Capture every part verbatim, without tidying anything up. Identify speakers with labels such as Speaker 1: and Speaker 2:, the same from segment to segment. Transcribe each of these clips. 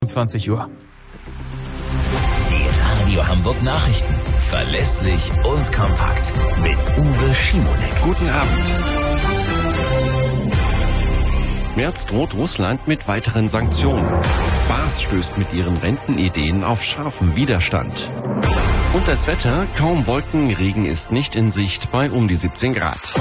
Speaker 1: zwanzig Uhr.
Speaker 2: Die Radio Hamburg Nachrichten. Verlässlich und kompakt. Mit Uwe Schimonek.
Speaker 3: Guten Abend. Merz droht Russland mit weiteren Sanktionen. Baas stößt mit ihren Rentenideen auf scharfen Widerstand. Und das Wetter, kaum Wolken, Regen ist nicht in Sicht bei um die siebzehn Grad.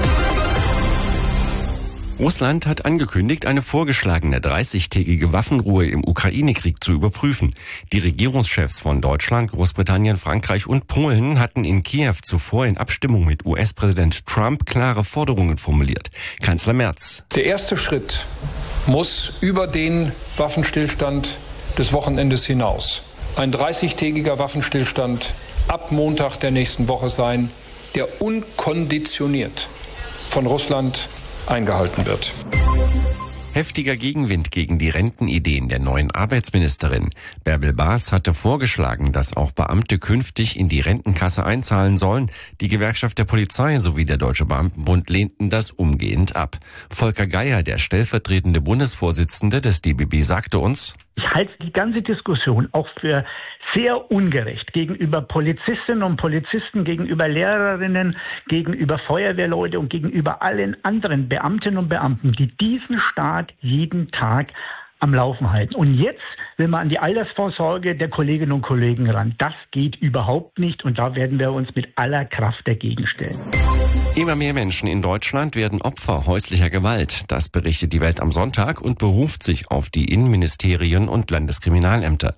Speaker 3: Russland hat angekündigt, eine vorgeschlagene dreißigtägige Waffenruhe im Ukraine-Krieg zu überprüfen. Die Regierungschefs von Deutschland, Großbritannien, Frankreich und Polen hatten in Kiew zuvor in Abstimmung mit U S-Präsident Trump klare Forderungen formuliert. Kanzler Merz:
Speaker 4: Der erste Schritt muss über den Waffenstillstand des Wochenendes hinaus ein dreißigtägiger Waffenstillstand ab Montag der nächsten Woche sein, der unkonditioniert von Russland eingehalten wird.
Speaker 3: Heftiger Gegenwind gegen die Rentenideen der neuen Arbeitsministerin. Bärbel Baas hatte vorgeschlagen, dass auch Beamte künftig in die Rentenkasse einzahlen sollen. Die Gewerkschaft der Polizei sowie der Deutsche Beamtenbund lehnten das umgehend ab. Volker Geier, der stellvertretende Bundesvorsitzende des D B B, sagte uns:
Speaker 5: Ich halte die ganze Diskussion auch für sehr ungerecht gegenüber Polizistinnen und Polizisten, gegenüber Lehrerinnen, gegenüber Feuerwehrleute und gegenüber allen anderen Beamtinnen und Beamten, die diesen Staat jeden Tag am Laufen halten. Und jetzt will man an die Altersvorsorge der Kolleginnen und Kollegen ran. Das geht überhaupt nicht und da werden wir uns mit aller Kraft dagegen stellen.
Speaker 3: Immer mehr Menschen in Deutschland werden Opfer häuslicher Gewalt. Das berichtet die Welt am Sonntag und beruft sich auf die Innenministerien und Landeskriminalämter.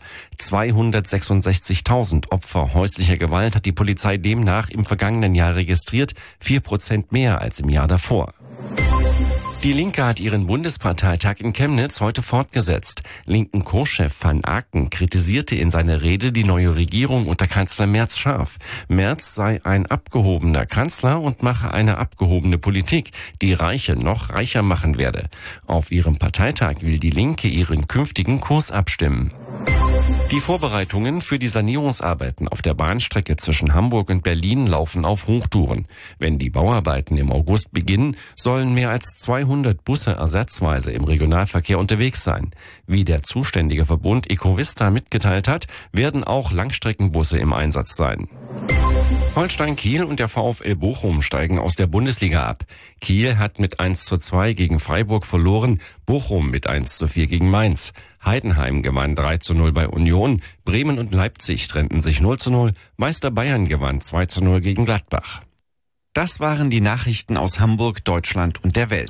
Speaker 3: zweihundertsechsundsechzigtausend Opfer häuslicher Gewalt hat die Polizei demnach im vergangenen Jahr registriert, vier Prozent mehr als im Jahr davor. Die Linke hat ihren Bundesparteitag in Chemnitz heute fortgesetzt. Linken Co-Chef Van Aken kritisierte in seiner Rede die neue Regierung unter Kanzler Merz scharf. Merz sei ein abgehobener Kanzler und mache eine abgehobene Politik, die Reiche noch reicher machen werde. Auf ihrem Parteitag will die Linke ihren künftigen Kurs abstimmen. Die Vorbereitungen für die Sanierungsarbeiten auf der Bahnstrecke zwischen Hamburg und Berlin laufen auf Hochtouren. Wenn die Bauarbeiten im August beginnen, sollen mehr als zweihundert Busse ersatzweise im Regionalverkehr unterwegs sein. Wie der zuständige Verbund Ecovista mitgeteilt hat, werden auch Langstreckenbusse im Einsatz sein. Holstein Kiel und der VfL Bochum steigen aus der Bundesliga ab. Kiel hat mit eins zu zwei gegen Freiburg verloren, Bochum mit eins zu vier gegen Mainz. Heidenheim gewann drei zu null bei Union, Bremen und Leipzig trennten sich null zu null, Meister Bayern gewann zwei zu null gegen Gladbach. Das waren die Nachrichten aus Hamburg, Deutschland und der Welt.